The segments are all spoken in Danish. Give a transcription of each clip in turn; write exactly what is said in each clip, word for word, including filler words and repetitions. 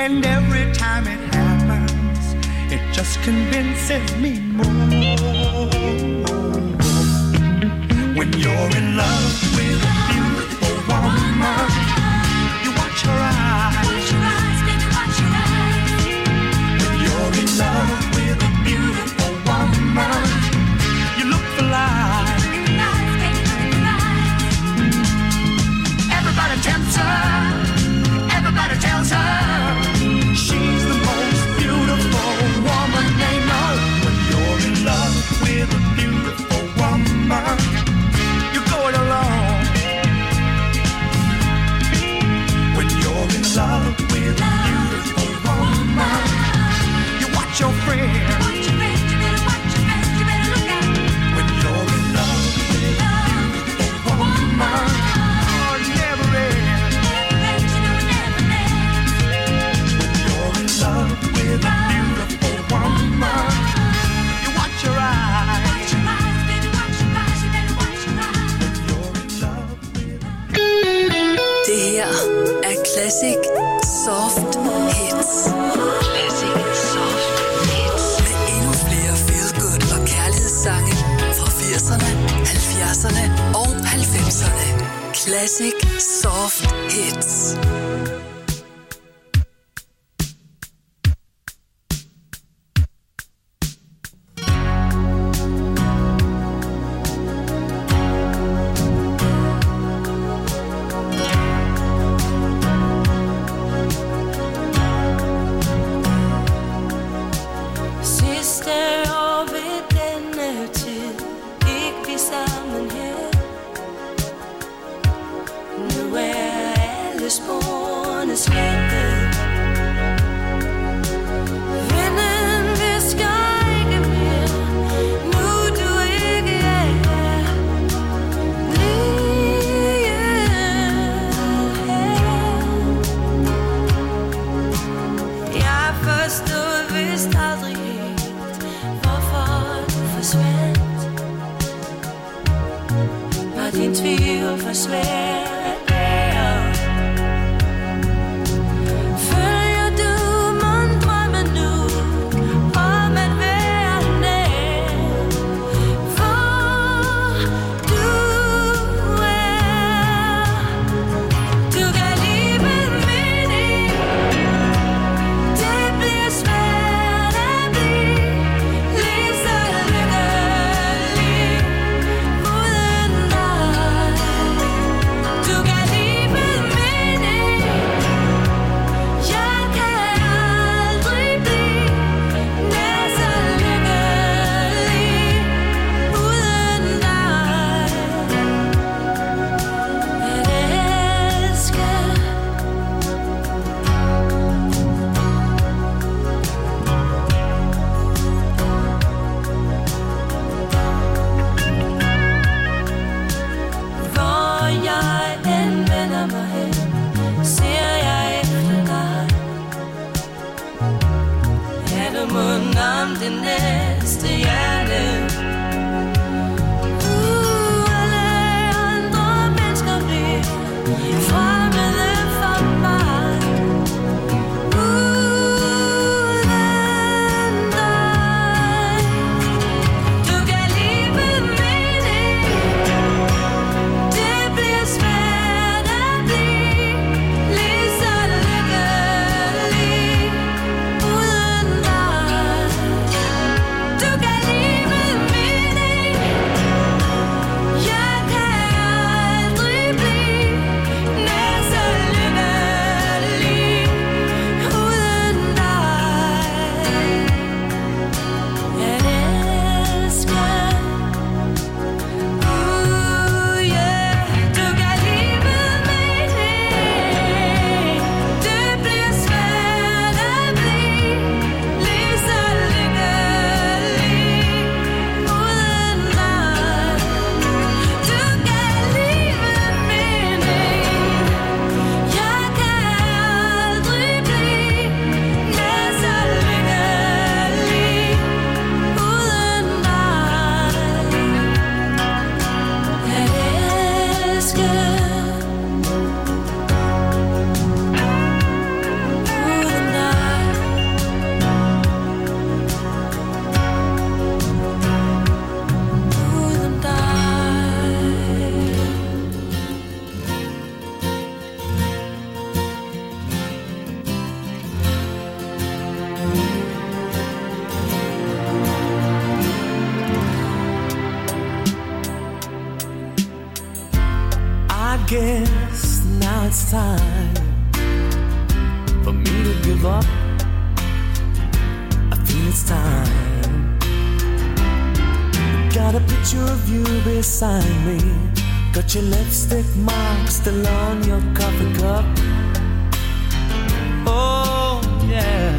And every time it happens, it just convinces me more. When you're in love with a beautiful woman, you watch her eyes. Watch your eyes, baby, watch your eyes. When you're in love with a beautiful woman, you look for lies. Look for lies, baby, look for lies. Everybody tempts her. Everybody tells her she's the most beautiful woman they know. When you're in love with a beautiful woman, you go it alone. When you're in love with a beautiful woman, you watch your friends. Watch your friends, you better watch your friends, you better look out. When you're in love with a beautiful woman, oh, it never ends. Never ends, you know it never ends. When you're in love with a beautiful woman, you watch your eyes. Watch your eyes, baby, watch your eyes, you better watch your eyes. When you're in love with a... Det her er Classic Soft Hits. Classic Soft Hits. Med endnu flere feel-good og kærlighedssange fra firserne, halvfjerdserne og halvfemserne. Classic Soft Hits. Sidste år ved denne tid gik vi sammen her. Nu er alle sporene slettet. Vinden visker ikke mere, nu du ikke er her. Lige her. Jeg forstod vist aldrig helt, hvorfor du forsvandt. Var din tvivl for svær at bære? it's time for me to give up. I feel it's time. Got a picture of you beside me. Got your lipstick mark still on your coffee cup. Oh yeah.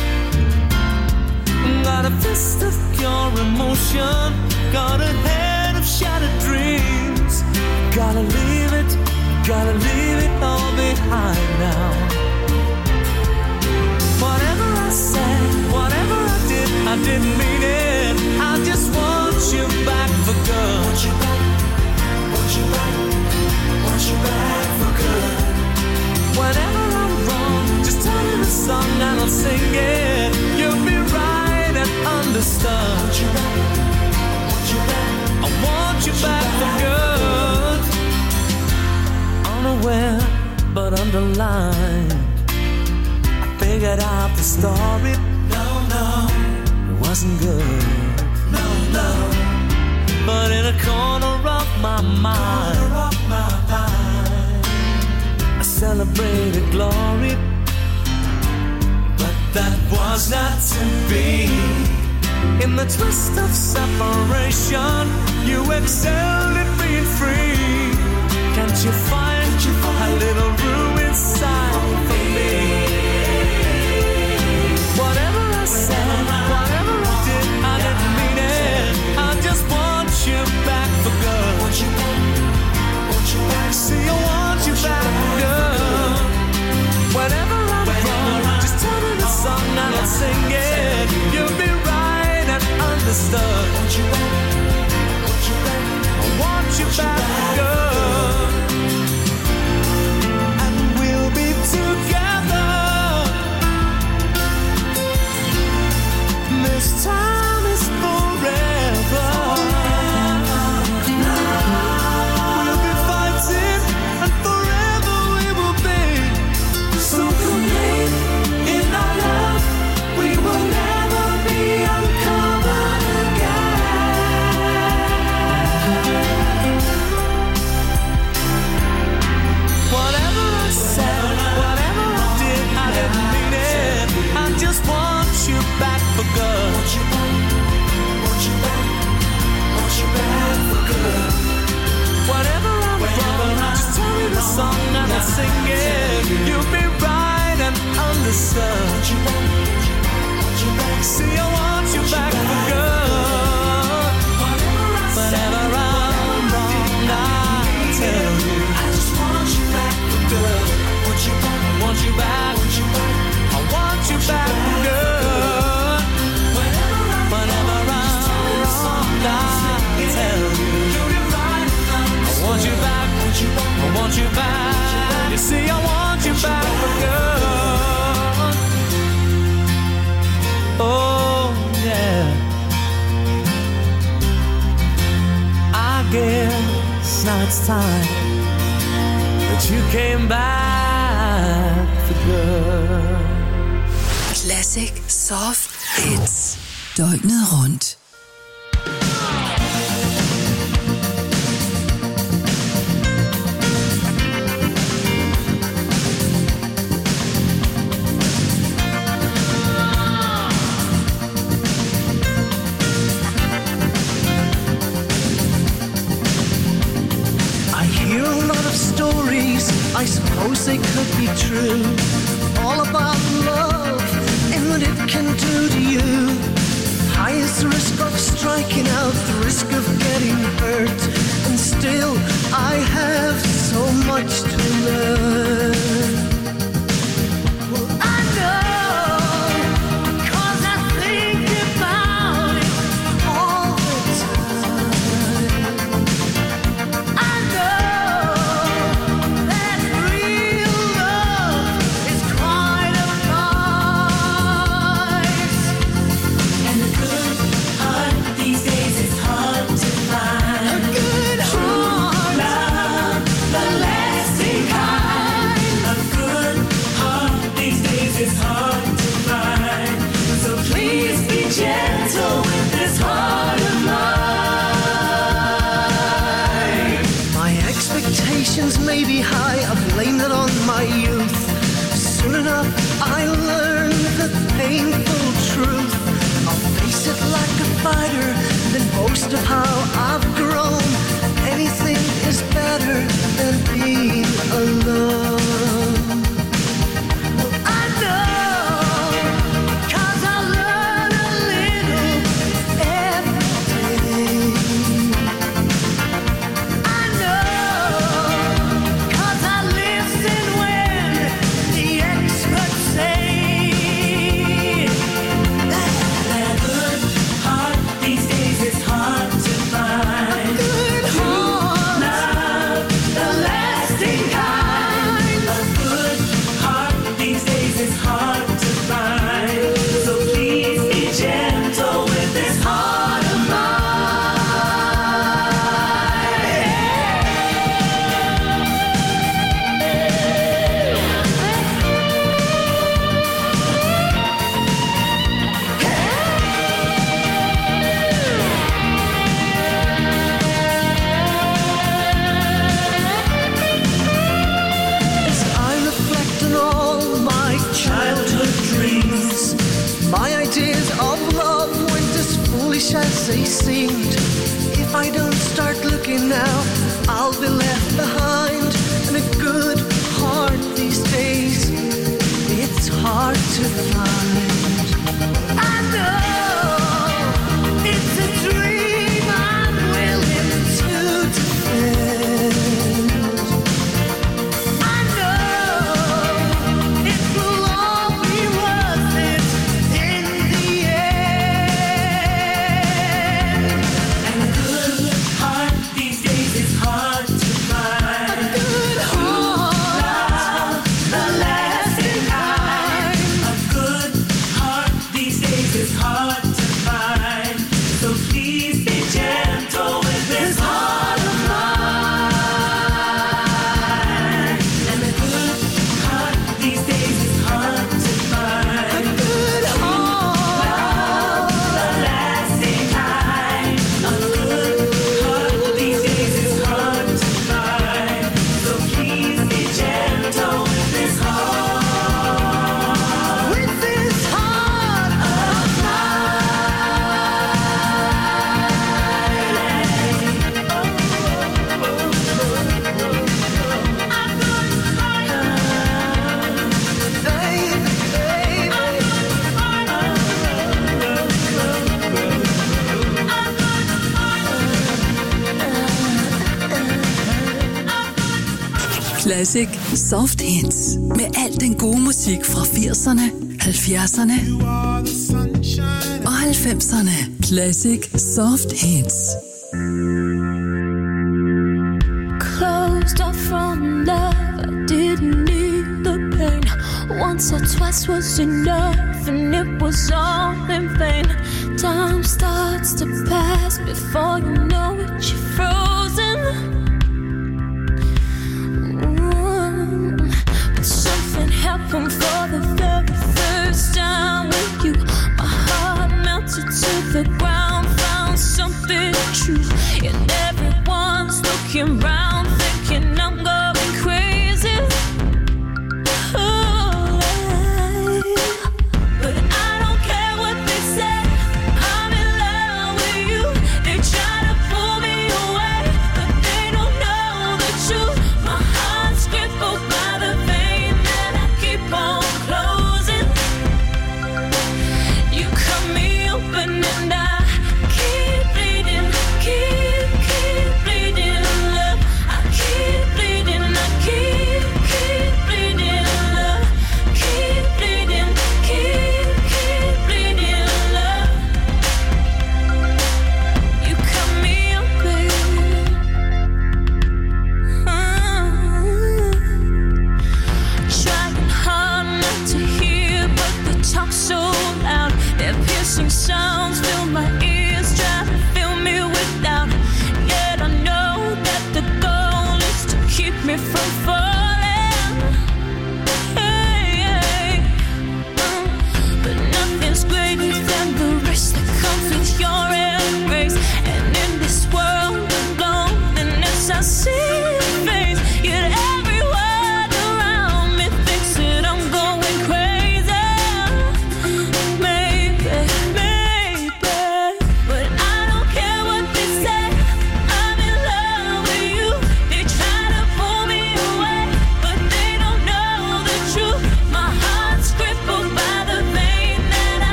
Got a fist of pure emotion. Got a head of shattered dreams. Gotta leave it, gotta leave it all behind now. Whatever I said, whatever I did, I didn't mean it. I just want you back for good. Want you back, want you back, want you back for good. Whenever I'm wrong, just tell me the song and I'll sing it. You'll be right and understood. Want you back, want you back, I want you back for good. Unaware but underlined, I figured out the story. No, no, it wasn't good. No, no, but in a corner of my mind, corner of my mind, I celebrated glory, but that was not to be. In the twist of separation, you excelled at being free. Can't you find a little room inside for me? Whatever I said, whatever I did, I didn't mean it. I just want you back for good. Want you back, want you back. See, I want you back for good. Whenever I'm wrong, just tell me the song and I'll sing it. You'll be right and understood. Want you back, want you back. I want you back for good. And we'll be together. This time is forever. We'll be fighting and forever we will be. So complete in our love, we will never be uncovered again. Whatever I said, whatever I did, I didn't mean it. I just want you back for good. Want you back, want you back, want you back for good. Whatever I'm wrong, just tell me the song and I'll sing it. You'll be right and understood. Want you back, want you back. See, I want you back for good. Whatever I'm wrong, I'll tell you. I just want you back for good. Want you back, want you back, want you back. I want you back for good. Whenever I'm wrong, I'll tell you. I want you back, I want you back. You see, I want you back for good. Oh, yeah. I guess now it's time that you came back for good. Classic Soft Hits. Døgnet rundt. I hear a lot of stories, I suppose they could be true, all about love and what it can do to you. High is the risk of striking out, the risk of getting hurt, and still I have so much to learn. Well, I know, 'cause I think about it all the time. I know that real love is quite a price. And a good heart these days is hard to find. A good heart, love, the lasting kind. amazed of how I've grown. Anything is better than being alone. I know, 'cause I learn a little every day. I know, 'cause I listen when the experts say that a good heart these days is hard to find. A good heart, love, the lasting kind. A good heart these days is hard to find. So please be gentle with this heart of As I reflect on all my childhood dreams, my ideas of love weren't as foolish as they seemed. If I don't start looking now, I'll be left behind. And a good heart these days, it's hard to find. I know it's a dream I'm willing to defend. I know it will all be worth it in the end. And a good heart these days is hard to find. A good heart, the lasting kind. A good heart these days is hard to find. So please be gentle with this heart of mine. And a good heart these days is hard to find. A good heart, the lasting kind. A good heart these days is hard to find. So please be gentle with this heart. With this heart of Classic Soft Hits. Med al den gode musik fra firserne, halvfjerdserne og halvfemserne. Classic Soft Hits. Closed off from love, I didn't need the pain. Once or twice was enough, and it was all in vain. Time starts to pass before you know it, you're frozen. Mm. But something happened for the very first time with you. My heart melted to the ground, found something true. And everyone's looking round, thinking I'm going crazy. Oh, but I don't care what they say. I'm in love with you. They try to pull me away.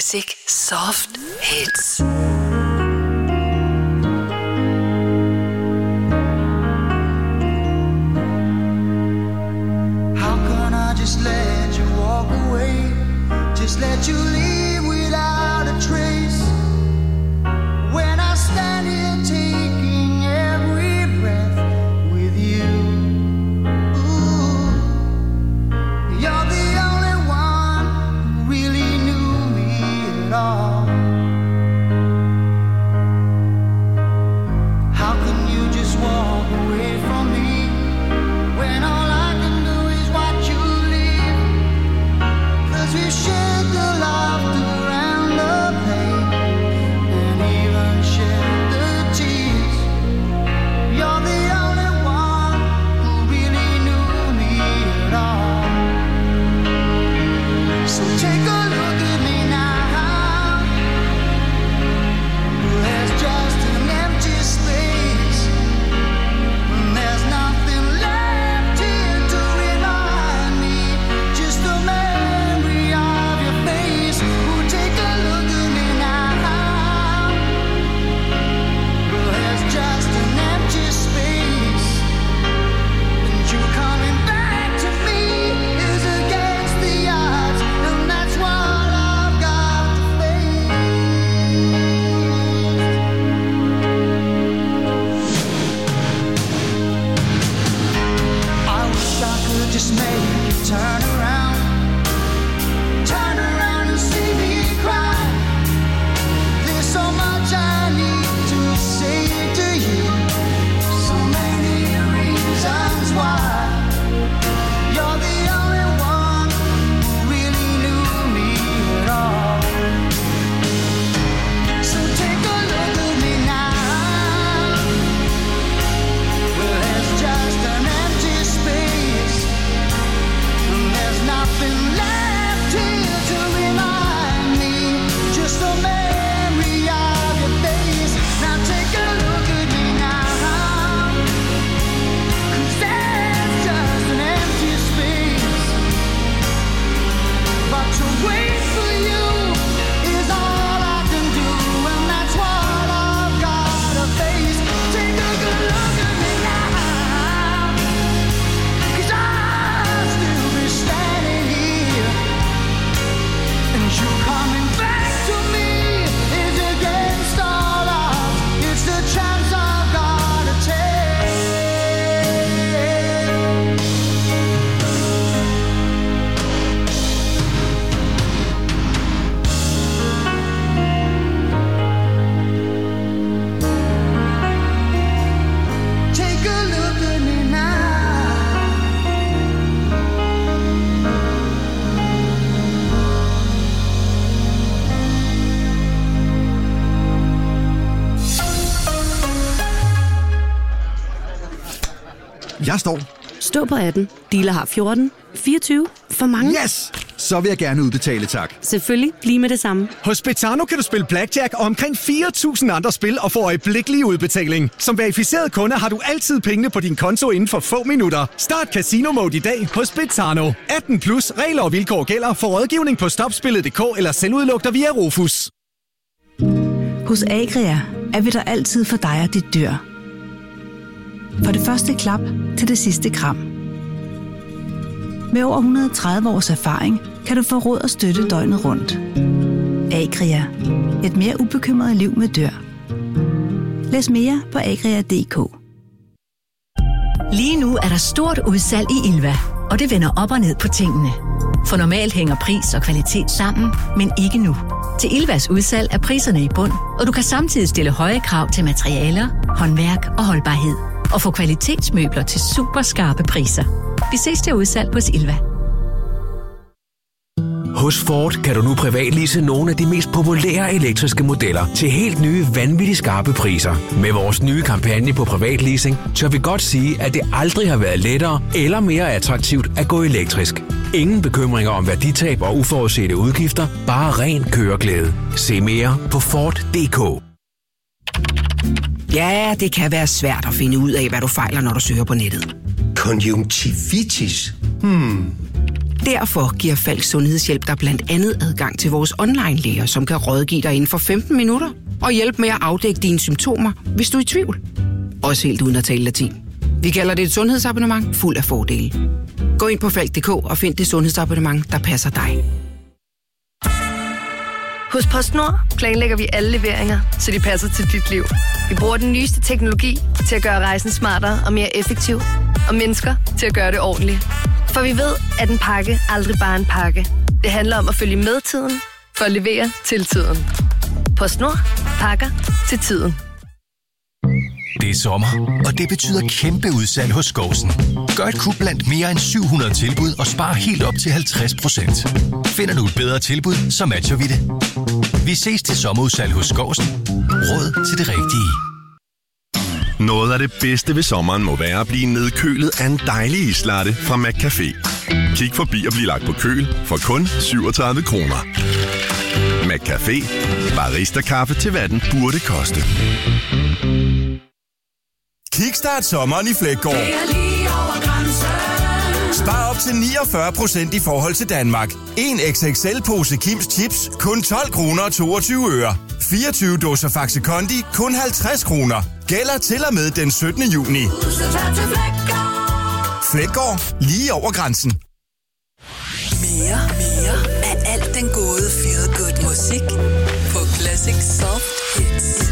Classic Soft Hits. How can I just let you walk away? Just let you leave without a trace. When I stand here taking every breath with you. Ooh, you're the only one who really knew me at all. How can you just walk away from me when all I can do is watch you leave? 'Cause we shared the laughter and the pain, and even shared the tears. You're the only one who really knew me at all. So take a look at me now. There's just an empty space. There's nothing left here to remind me. Just a memory of your face. Oh, take a look at me now. There's just an empty space. And you coming back to me is against the odds. And that's what I've got to face. I wish I could just make you turn around. Turn around and see me cry. There's so much I need to say to you. So many reasons why. You're the only one who really knew me at all. So take a look at me now. Well, there's just an empty space. And there's nothing left here to remind me. Just a memory of your face. Now take a look at me now. 'Cause there's just an empty space. But to wait for you is all I can do. And that's what I've got to face. Take a good look at me now. 'Cause I'll still be standing here. And you coming back to me is against all odds. It's the chance I've got to take. Take a look at me now. Jeg står. Stå på atten. Dealer har fjorten. fireogtyve. For mange. Yes! Så vil jeg gerne udbetale, tak. Selvfølgelig. Lige med det samme. Hos Betano kan du spille blackjack og omkring fire tusind andre spil og få øjeblikkelig udbetaling. Som verificeret kunde har du altid pengene på din konto inden for få minutter. Start Casino Mode i dag hos Betano. atten plus. Regler og vilkår gælder. For rådgivning på stopspillet punktum d k eller selvudluk dig via Rofus. Hos Agria er vi der altid for dig og dit dyr. For det første klap til det sidste kram. Med over et hundrede og tredive års erfaring kan du få råd og støtte døgnet rundt. Agria. Et mere ubekymret liv med dyr. Læs mere på agria punktum d k. Lige nu er der stort udsalg i Ilva, og det vender op og ned på tingene. For normalt hænger pris og kvalitet sammen, men ikke nu. Til Ilvas udsalg er priserne i bund, og du kan samtidig stille høje krav til materialer, håndværk og holdbarhed. Og få kvalitetsmøbler til super skarpe priser. Vi ses til udsalg hos Ilva. Hos Ford kan du nu privatlease nogle af de mest populære elektriske modeller til helt nye, vanvittigt skarpe priser. Med vores nye kampagne på privatleasing, tør vi godt sige, at det aldrig har været lettere eller mere attraktivt at gå elektrisk. Ingen bekymringer om værditab og uforudsete udgifter, bare ren køreglæde. Se mere på Ford punktum d k. Ja, det kan være svært at finde ud af, hvad du fejler, når du søger på nettet. Konjunktivitis? Hmm. Derfor giver Falk Sundhedshjælp dig blandt andet adgang til vores online-læger, som kan rådgive dig inden for femten minutter og hjælpe med at afdække dine symptomer, hvis du er i tvivl. Også helt uden at tale latin. Vi kalder det et sundhedsabonnement fuld af fordele. Gå ind på falk punktum d k og find det sundhedsabonnement, der passer dig. Hos PostNord planlægger vi alle leveringer, så de passer til dit liv. Vi bruger den nyeste teknologi til at gøre rejsen smartere og mere effektiv, og mennesker til at gøre det ordentligt. For vi ved, at en pakke aldrig bare er en pakke. Det handler om at følge med tiden, for at levere til tiden. PostNord. Pakker til tiden. Det er sommer, og det betyder kæmpe udsalg hos Skovsen. Gør et kup blandt mere end syv hundrede tilbud og spar helt op til halvtreds procent. Finder du et bedre tilbud, så matcher vi det. Vi ses til sommerudsalg hos Skovsen. Råd til det rigtige. Noget af det bedste ved sommeren må være at blive nedkølet af en dejlig islatte fra McCafé. Kig forbi og bliv lagt på køl for kun syvogtredive kroner. McCafé. Barista-kaffe til hvad den burde koste. Kickstart sommeren i Fleggaard. Spar op til niogfyrre procent i forhold til Danmark. En X X L-pose Kims Chips, kun tolv kroner og toogtyve øre. fireogtyve dåser Faxe Kondi, kun halvtreds kroner. Gælder til og med den syttende juni. Fleggaard, lige over grænsen. Mere, mere af alt den gode feel good musik på Classic Soft Hits.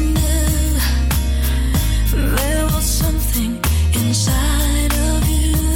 There was something inside of you.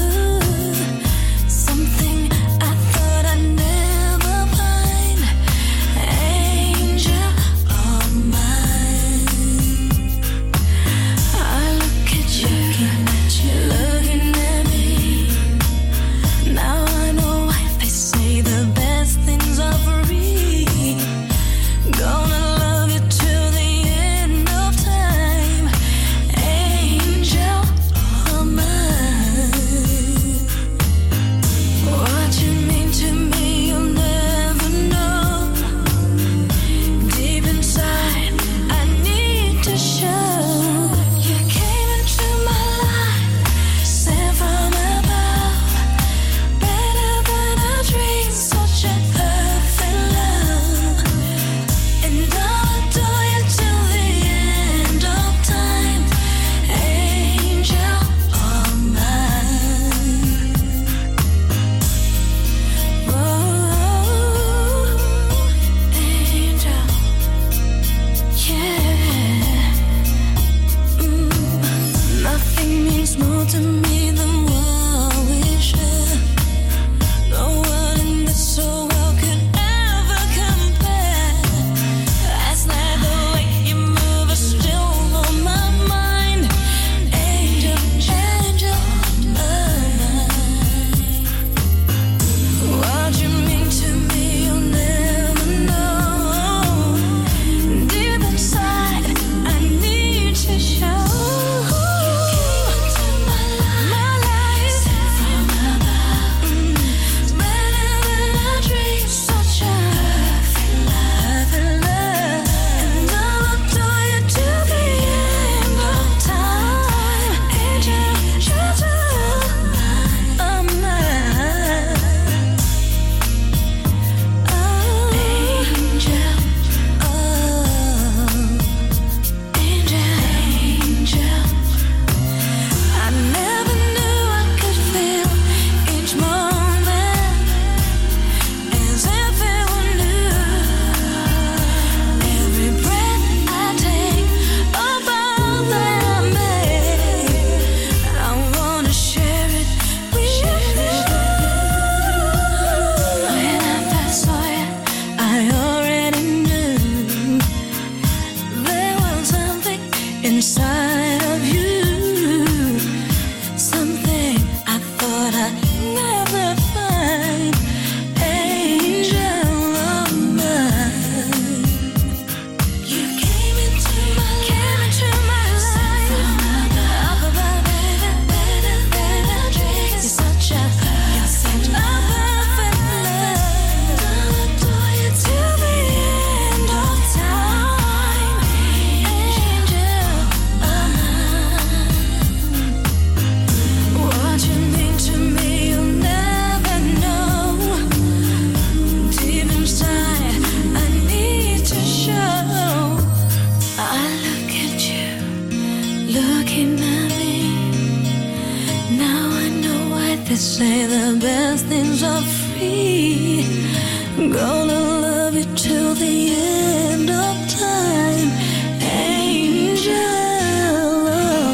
gonna love you till the end of time, angel of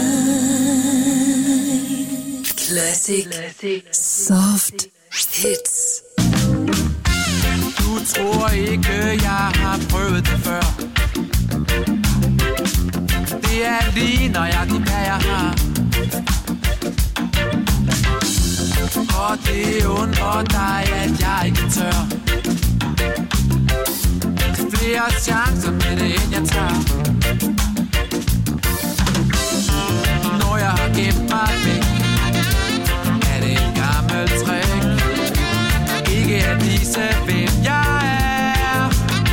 mine. Classic. Soft hits. Du tror ikke, jeg har prøvet det før. Det er lige nøjagtigt, hvad jeg har. Og det undrer dig, at jeg ikke tør. Flere chancer med det, end jeg tager. Når jeg har gemt mig væk, er det en gammel trick. Ikke at vise, hvem jeg er.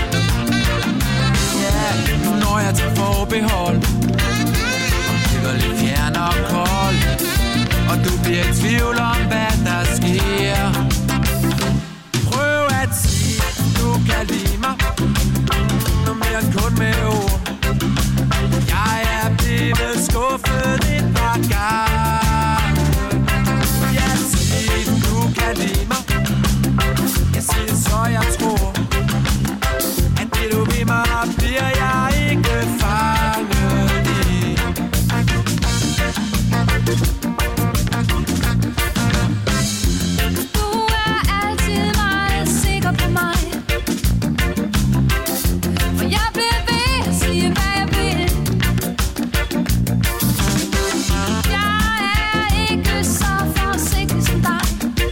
Ja, yeah, når jeg tager forbehold, bliver lidt fjern og kold, og du bliver i tvivl om, hvad der sker. Prøv at sige, du kan lide mig, noget mere end kun med ord. Jeg er blevet skuffet et par gange. Jeg siger, du kan lide mig. Jeg siger, så jeg tror, at det du vil mig, bliver jeg ikke fanget i. Du er altid meget sikker på mig, for jeg bliver ved at sige, hvad jeg vil. Jeg er ikke så forsigtig som dig.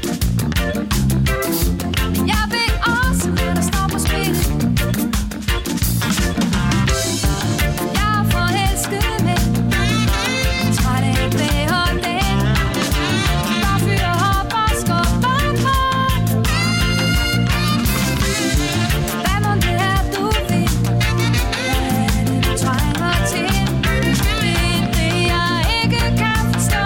Jeg ved også, hvad der står på spil. Jeg er forelsket med, træt af blæhånden, der fyrer op og skubber på. Hvad må det er, du vil? Hvad er det, du trænger til? Det er det, jeg ikke kan forstå.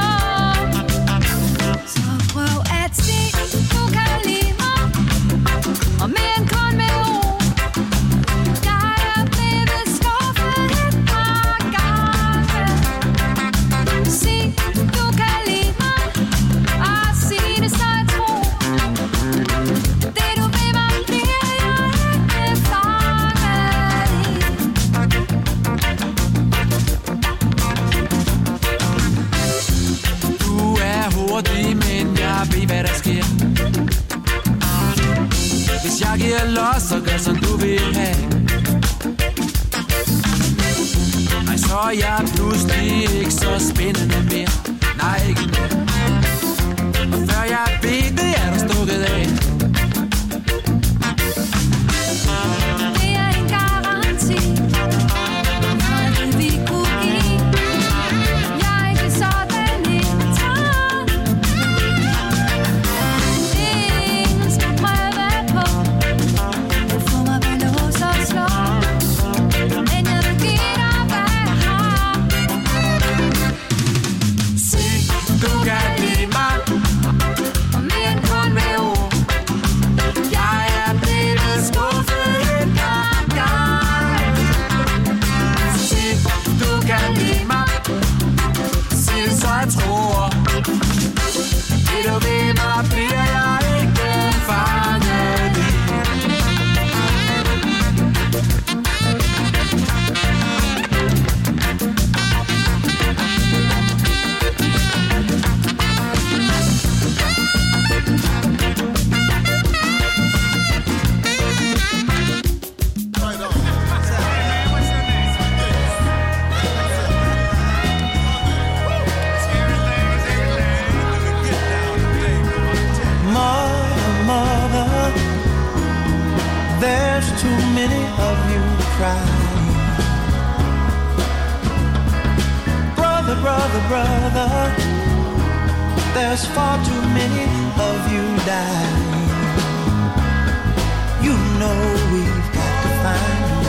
Så prøv at sige, du kan lide mig, og mere end kun med ord. Jeg er blevet skuffet et par gange. Sig, du kan lide mig, og sig det, så jeg tror. Det du vil mig, bliver jeg ikke fanget i. Du er hurtig, men jeg ved, hvad der sker. Hvis jeg giver los, så gør som du vil have. Nej, så er jeg pludselig ikke så spændende mere. Nej, ikke mere. Og før jeg ved det, er du stukket af. Det er en garanti for det, vi kunne give. Jeg er ikke sådan en træt. Ingen skal prøve på at få mig ved lås og slå. Men jeg vil give dig, hvad jeg har. Sig, du kan lide mig, Og mere end kun med ord. jeg er blevet skuffet et par gange. Sig, du kan lide mig, sig det, så jeg tror. Det du ved mig, bliver jeg ikke fanget i. Mother, mother, there's too many of you crying. Brother, brother, brother, there's far too many of you dying. You know we've got to find a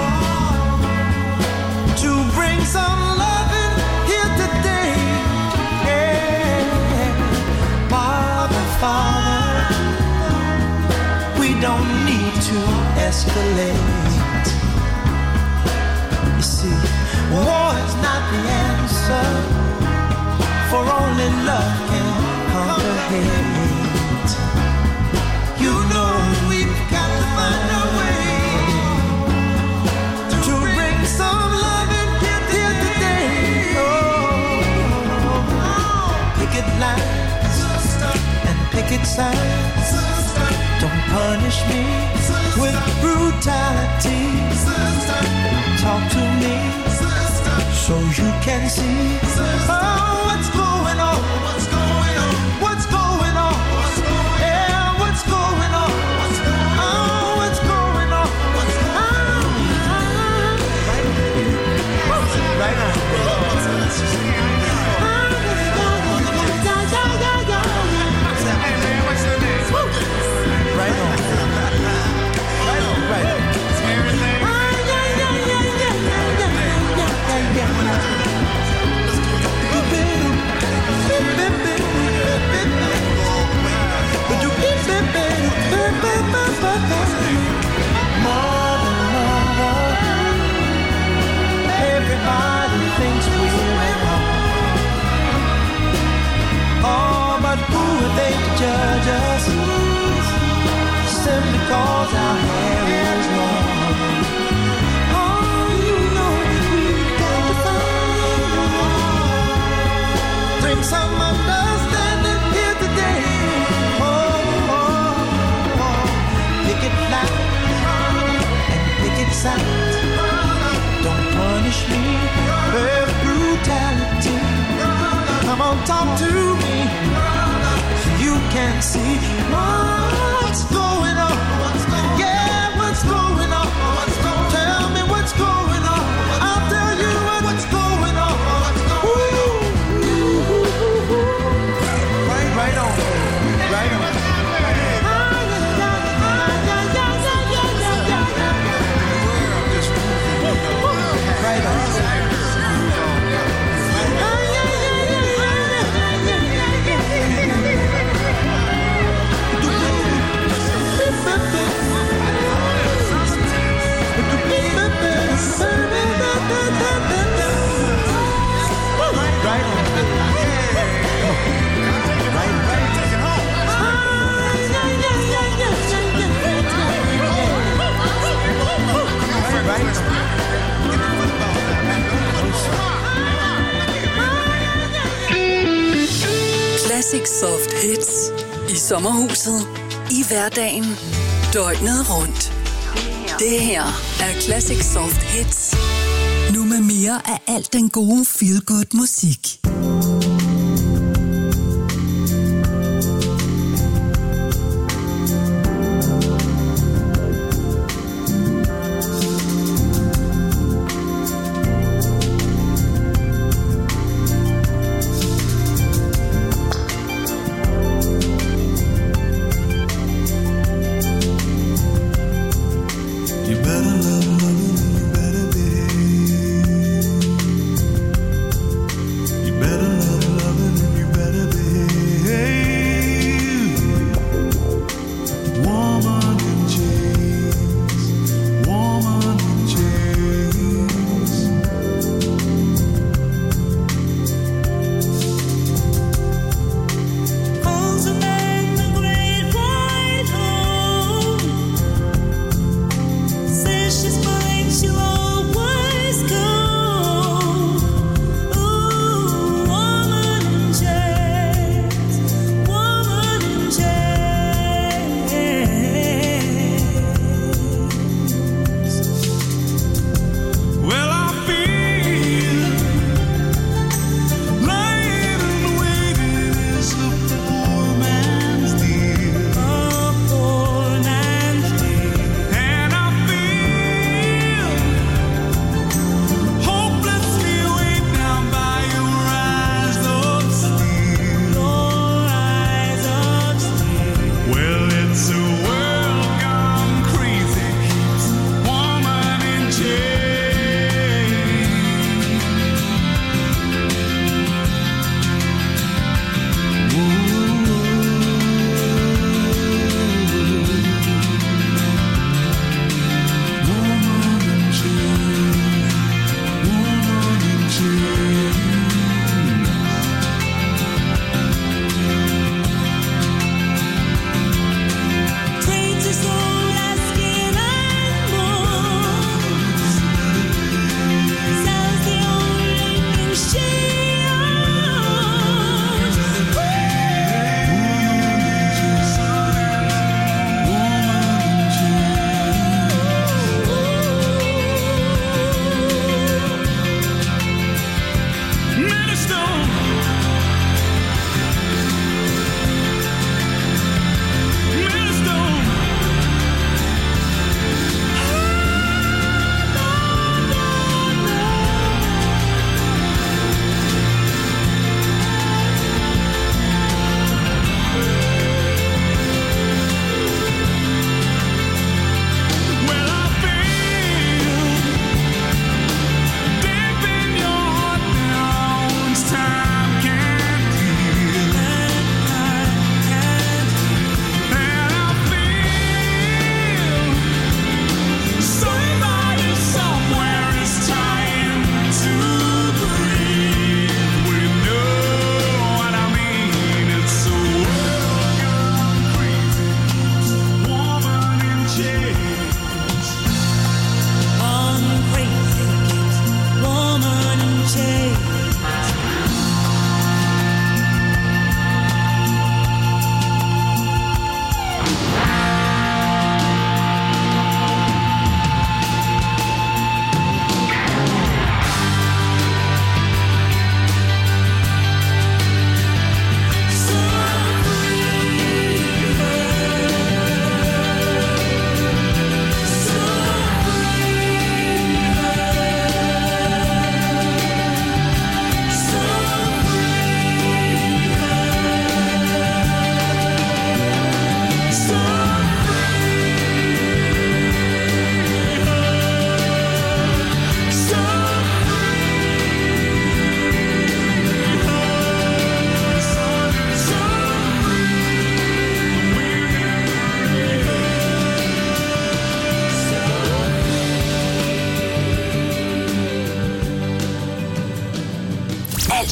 way to bring some loving here today. Yeah. Father, Father, we don't need to escalate. You see, war is not the answer, for only love can conquer hate. You know we've see. Oh, what's going on? What's going on? What's going on? Yeah, what's going on? Oh, what's going on? Right now. Right on. Right on. Right on. Everything. Everybody thinks we're wrong. Oh, but who are they to judge us? Simply cause our hair is long. Oh, you know we've got to find bring some understanding here today. Oh, oh, oh. Pick it loud and pick it sound. Don't punish me with brutality. Come on, talk to me so you can see what's going on. Yeah, what's going on? Tell me what's going on. I'll tell you what's going on. Ooh. Right, right on, right on. Right on. Classic Soft Hits i sommerhuset, i hverdagen, døgnet rundt. Det her er Classic Soft Hits. Nu med mere af alt den gode feel-good musik.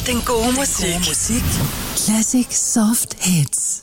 den gode musik. God musik. Classic Soft Hits.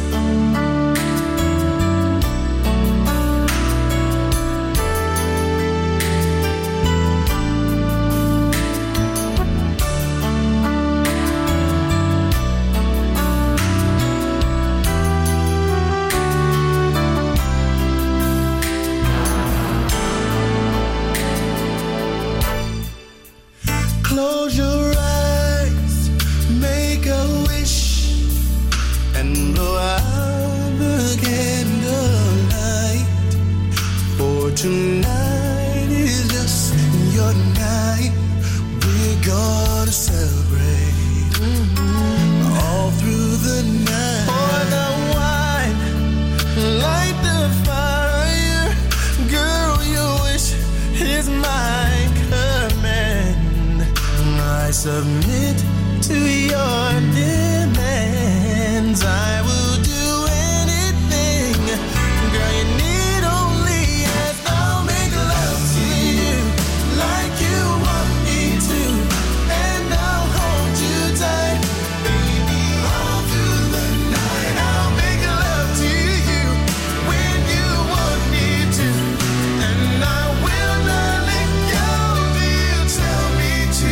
Close your eyes, make a wish, and blow out the candlelight. For tonight is just your night. We're gonna celebrate mm-hmm. all through the night. Pour the wine, light the fire. Girl, your wish is my command. I submit to your demands. I will do anything. Girl, you need only ask. I'll make love to you like you want me to, and I'll hold you tight, baby, all through the night. I'll make love to you when you want me to, and I will not let go till you tell me to.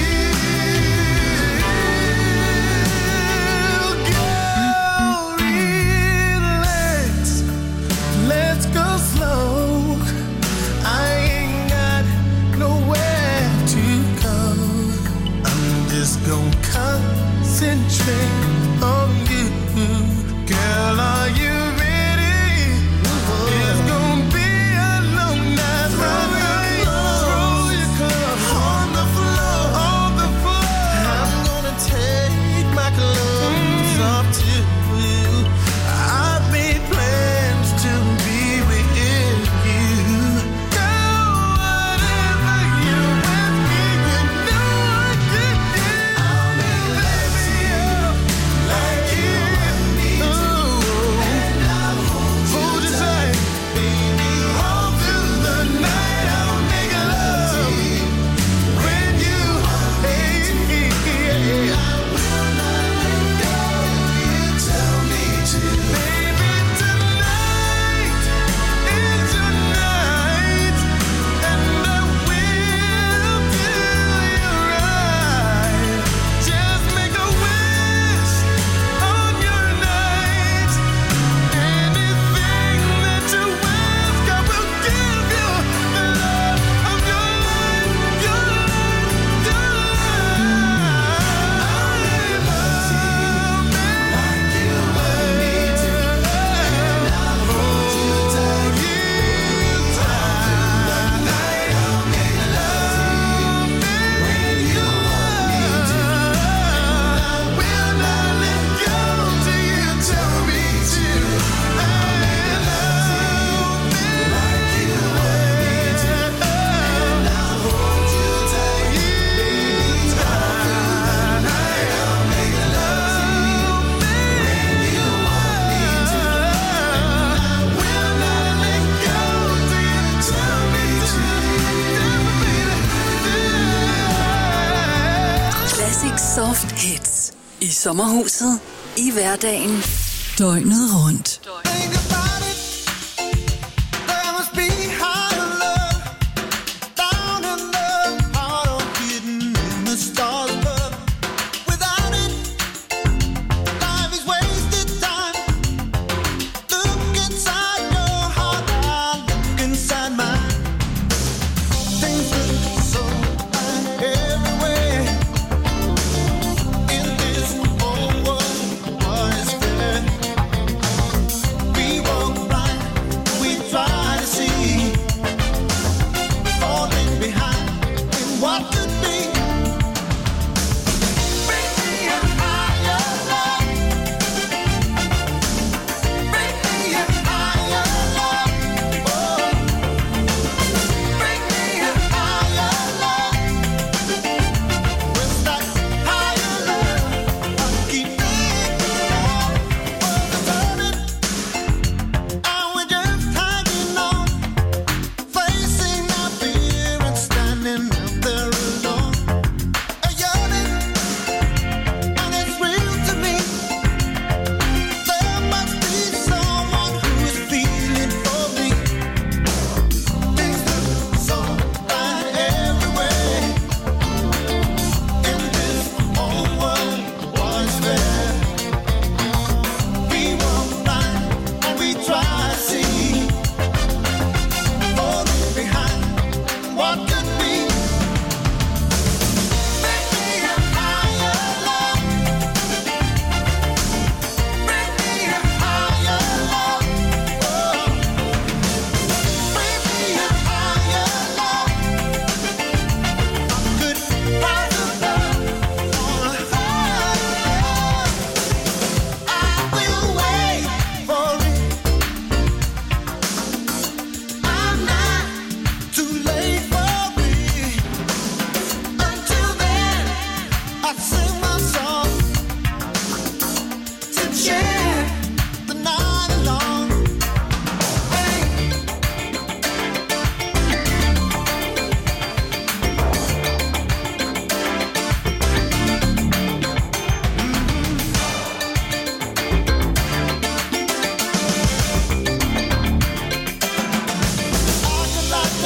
Gonna concentrate on you. Girl, are you ready? It's gonna be a long night. Throw your clothes on the floor, on the floor. I'm gonna take my clothes off too. I've made plans to be with you. Girl, whatever you want me, you know I can do. Soft Hits i sommerhuset, i hverdagen, døgnet rundt.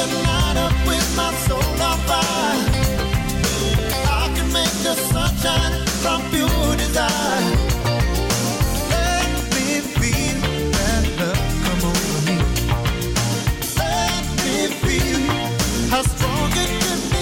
the night up with my soul on fire. I can make the sunshine from pure desire. Let me feel that love come over me. Let me feel how strong it can be.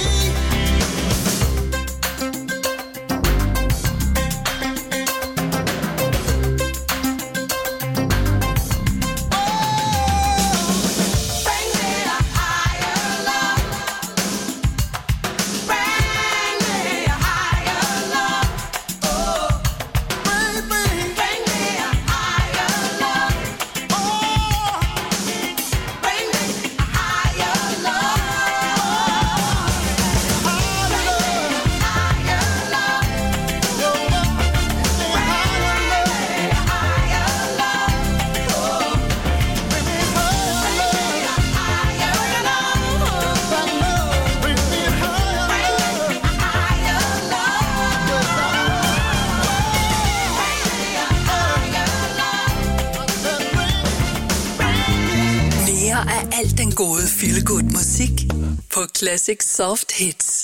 Al den gode feel-good musik på Classic Soft Hits.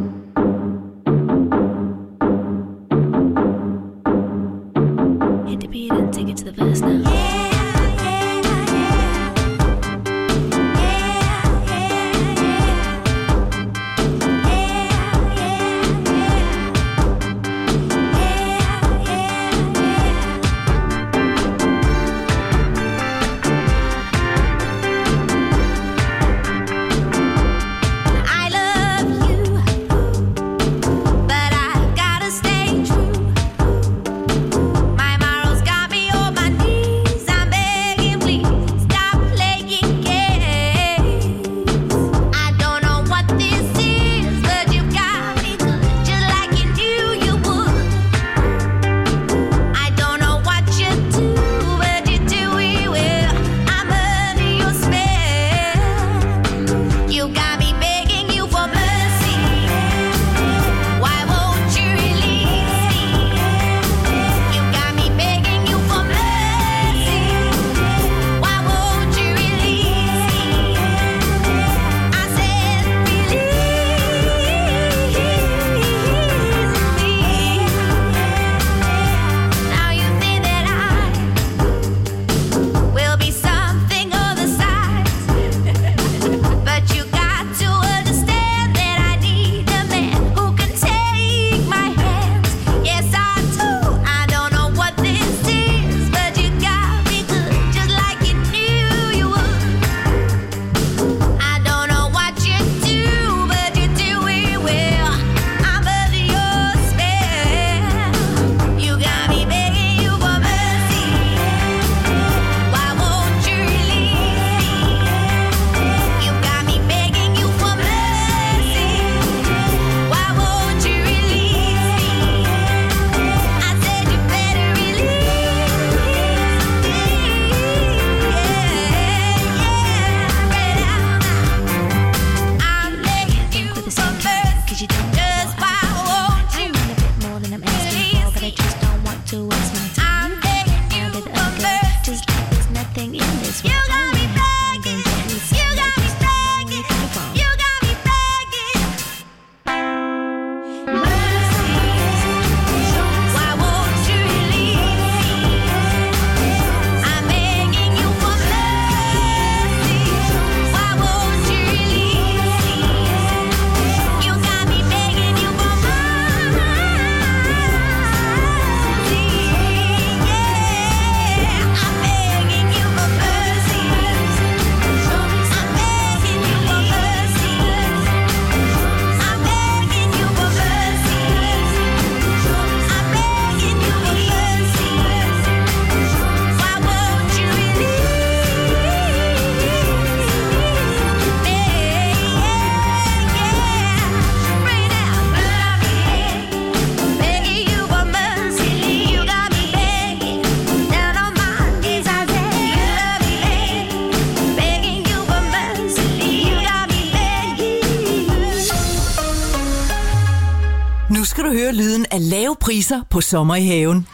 Hit the beat and take it to the verse now. Nu skal du høre lyden af lave priser på sommer i haven.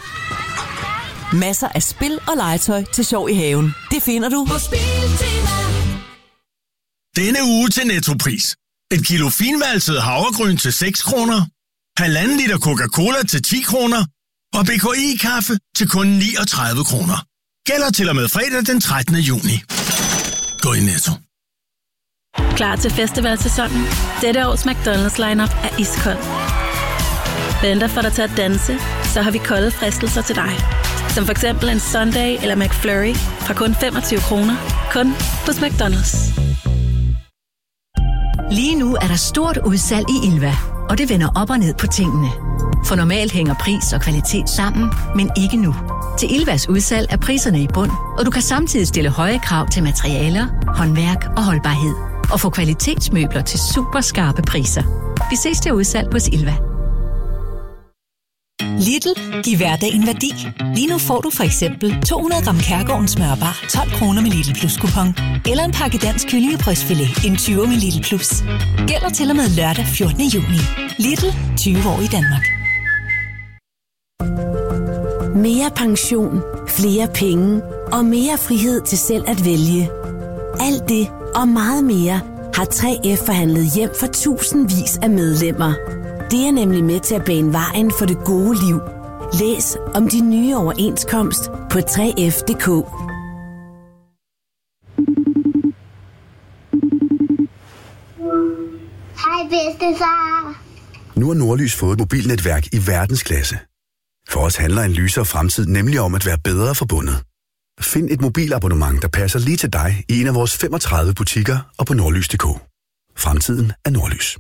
Masser af spil og legetøj til sjov i haven. Det finder du på Spiltema. Denne uge til Nettopris. Et kilo finvalset havregryn til seks kroner. Halvanden liter Coca-Cola til ti kroner. Og B K I-kaffe til kun niogtredive kroner. Gælder til og med fredag den trettende juni. Gå i Netto. Klar til festivalsæsonen? Dette års McDonald's lineup er iskold. Venter for dig til at danse, så har vi kolde fristelser til dig. Som for eksempel en Sunday eller McFlurry fra kun femogtyve kroner. Kun hos McDonald's. Lige nu er der stort udsalg i Ilva, og det vender op og ned på tingene. For normalt hænger pris og kvalitet sammen, men ikke nu. Til Ilvas udsalg er priserne i bund, og du kan samtidig stille høje krav til materialer, håndværk og holdbarhed. Og få kvalitetsmøbler til super skarpe priser. Vi ses til udsalg hos Ilva. Lidl, giv hverdagen værdi. Lige nu får du for eksempel to hundrede gram Kærgårdens smørbar, tolv kroner med Lidl Plus kupon. Eller en pakke dansk kyllingebrystfilet, en tyve med Lidl Plus. Gælder til og med lørdag fjortende juni. Lidl, tyve år i Danmark. Mere pension, flere penge og mere frihed til selv at vælge. Alt det og meget mere har tre F forhandlet hjem for tusindvis af medlemmer. Det er nemlig med til at bane vejen for det gode liv. Læs om de nye overenskomst på tre F punktum d k. Hej bedstefar. Nu har Nordlys fået et mobilnetværk i verdensklasse. For os handler en lysere fremtid nemlig om at være bedre forbundet. Find et mobilabonnement, der passer lige til dig i en af vores femogtredive butikker og på nordlys punktum d k. Fremtiden er Nordlys.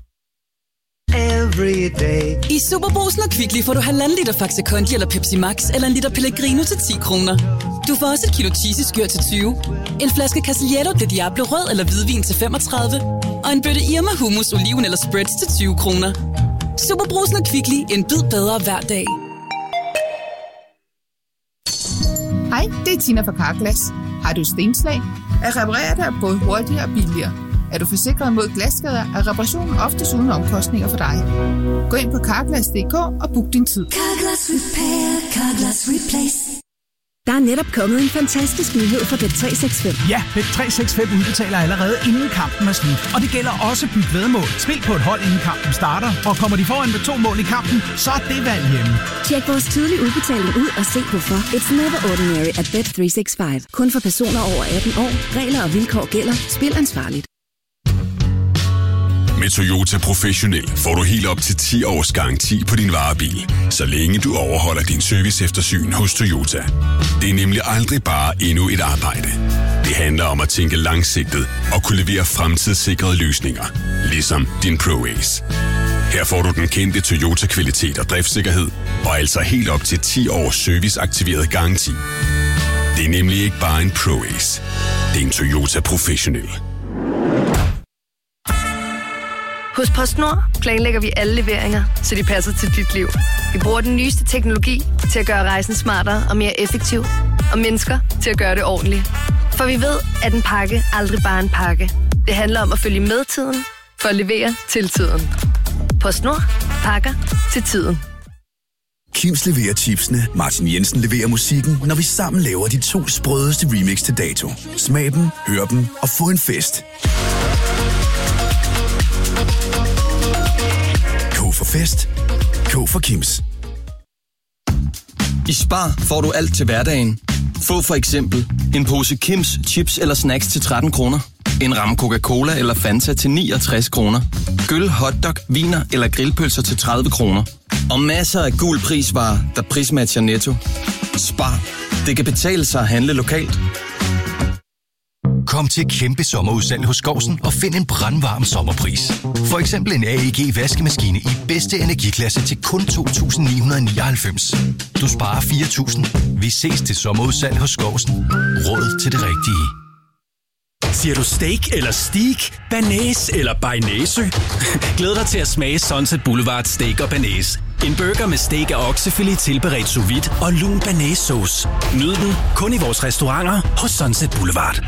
I Superbrugsen og Kvickly får du halvanden liter Faxe Kondi eller Pepsi Max eller en liter Pellegrino til ti kroner. Du får også et kilo cheesy-skyr til tyve, en flaske Casiello de Diablo rød eller hvidvin til femogtredive og en bøtte Irma hummus, oliven eller spreads til tyve kroner. Superbrugsen og Kvickly, en bid bedre hver dag. Hej, det er Tina fra Carglass. Har du stenslag? At reparere det er både hurtigere og billigere. Er du forsikret mod glasskader, er reparationen oftest uden omkostninger for dig. Gå ind på carglass punktum d k og book din tid. Carglass Repair, Carglass Replace. Der er netop kommet en fantastisk nyhed for Bet tre seks fem. Ja, Bet tre seks fem udbetaler allerede inden kampen er slut. Og det gælder også byt væddemål. Spil på et hold inden kampen starter, og kommer de foran med to mål i kampen, så er det valg hjemme. Tjek vores tidlige udbetaling ud og se hvorfor. It's never ordinary at Bet tre seks fem. Kun for personer over atten år. Regler og vilkår gælder. Spil ansvarligt. Med Toyota Professionel får du helt op til ti års garanti på din varebil, så længe du overholder din service eftersyn hos Toyota. Det er nemlig aldrig bare endnu et arbejde. Det handler om at tænke langsigtet og kunne levere fremtidssikrede løsninger, ligesom din ProAce. Her får du den kendte Toyota-kvalitet og driftssikkerhed, og altså helt op til ti års serviceaktiveret garanti. Det er nemlig ikke bare en ProAce. Det er en Toyota Professionel. Hos PostNord planlægger vi alle leveringer, så de passer til dit liv. Vi bruger den nyeste teknologi til at gøre rejsen smartere og mere effektiv, og mennesker til at gøre det ordentligt. For vi ved, at en pakke aldrig bare er en pakke. Det handler om at følge med tiden, for at levere til tiden. PostNord. Pakker til tiden. Kims leverer chipsene, Martin Jensen leverer musikken, når vi sammen laver de to sprødeste remix til dato. Smag dem, hør dem og få en fest. K for fest. K for Kims. I Spar får du alt til hverdagen. Få for eksempel en pose Kims chips eller snacks til tretten kroner. En ramme Coca-Cola eller Fanta til niogtres kroner. Gyld, hotdog, viner eller grillpølser til tredive kroner. Og masser af gul prisvarer, der prismatcher Netto. Spar. Det kan betale sig at handle lokalt. Kom til kæmpe sommerudsalg hos Skovsen og find en brandvarm sommerpris. For eksempel en A E G vaskemaskine i bedste energiklasse til kun to tusind ni hundrede nioghalvfems. Du sparer fire tusind. Vi ses til sommerudsalg hos Skovsen. Råd til det rigtige. Siger du steak eller steak, banæs eller bearnaise? Glæd dig til at smage Sunset Boulevard Steak og Banæs. En burger med steak og oksefilet tilberedt sous vide og lun banæssauce. Nyd den kun i vores restauranter hos Sunset Boulevard.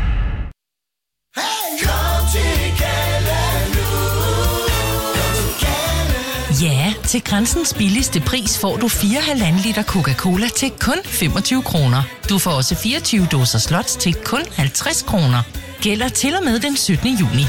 Ja, til Grænsens billigste pris får du fire komma fem liter Coca-Cola til kun femogtyve kroner. Du får også fireogtyve dåser slots til kun halvtreds kroner. Gælder til og med den syttende juni.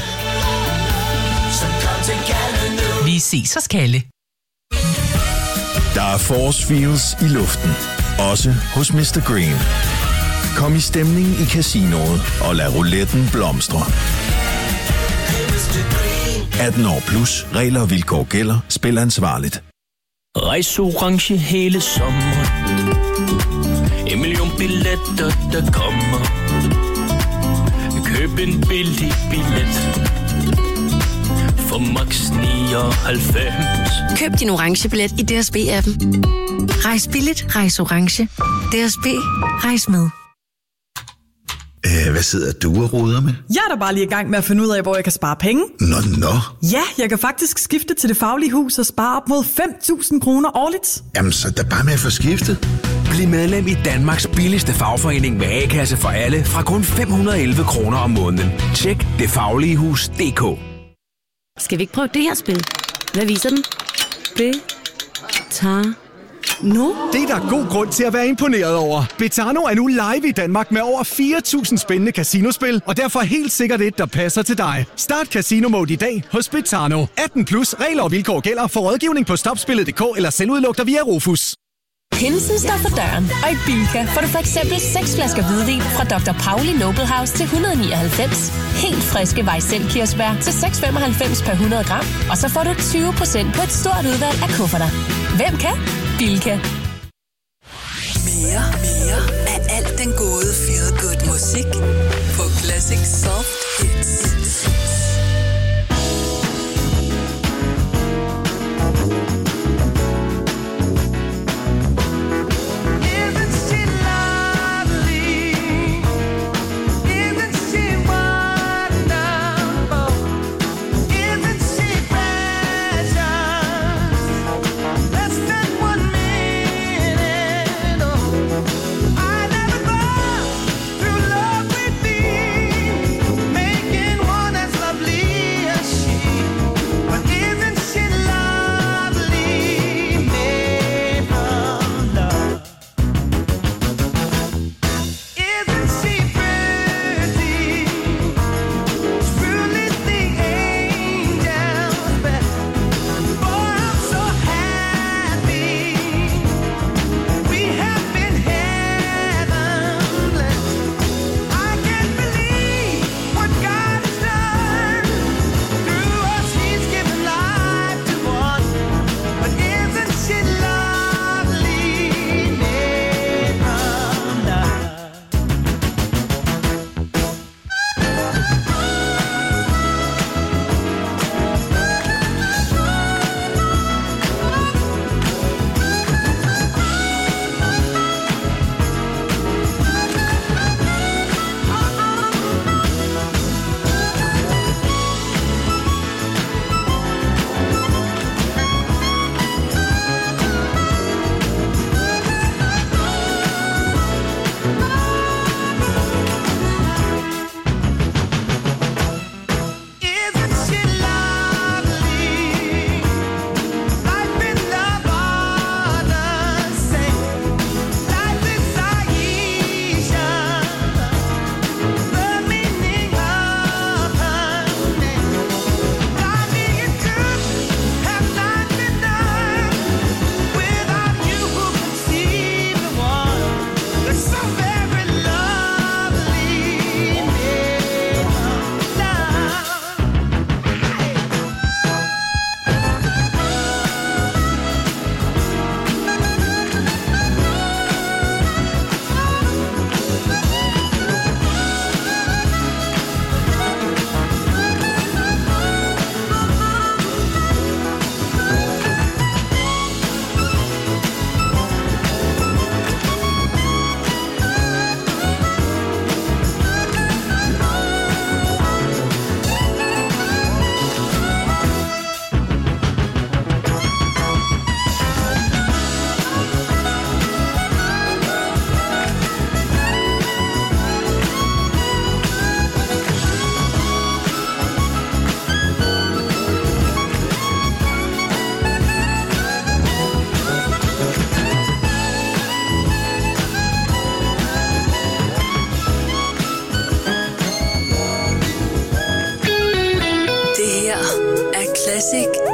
Vi ses hos Kalle. Der er force feels i luften. Også hos mister Green. Kom i stemning i casinoet og lad rouletten blomstre. atten år plus. Regler og vilkår gælder. Spil ansvarligt. Rejse orange hele sommeren. En million billetter, der kommer. Køb en billig billet. For max nioghalvfems. Køb din orange billet i D S B-appen. Rejs billigt, rejs orange. D S B, rejs med. Æh, hvad sidder du og roder med? Jeg er da bare lige i gang med at finde ud af, hvor jeg kan spare penge. Nå, nå. Ja, jeg kan faktisk skifte til Det Faglige Hus og spare op mod fem tusind kroner årligt. Jamen, så er der bare med at få skiftet. Bliv medlem i Danmarks billigste fagforening med A-kasse for alle fra kun fem hundrede og elleve kroner om måneden. Tjek det faglige hus punktum d k. Skal vi ikke prøve det her spil? Hvad viser den? Det tager nu. Det er der god grund til at være imponeret over. Betano er nu live i Danmark med over fire tusind spændende casinospil, og derfor helt sikkert et, der passer til dig. Start Casino Mode i dag hos Betano. atten plus. Regler og vilkår gælder. For rådgivning på stopspillet punktum d k eller selvudluk dig via Rufus. Pinsen står for døren, og i Bilka får du for eksempel seks flasker hvidvin fra doktor Pauli Noble House til et hundrede og nioghalvfems. Helt friske Weissel-kirsebær til seks komma femoghalvfems per hundrede gram. Og så får du tyve procent på et stort udvalg af kufferter. Hvem kan? Bilka. Mere, mere af alt den gode feel good musik på Classic Soft Hits. Making one Classic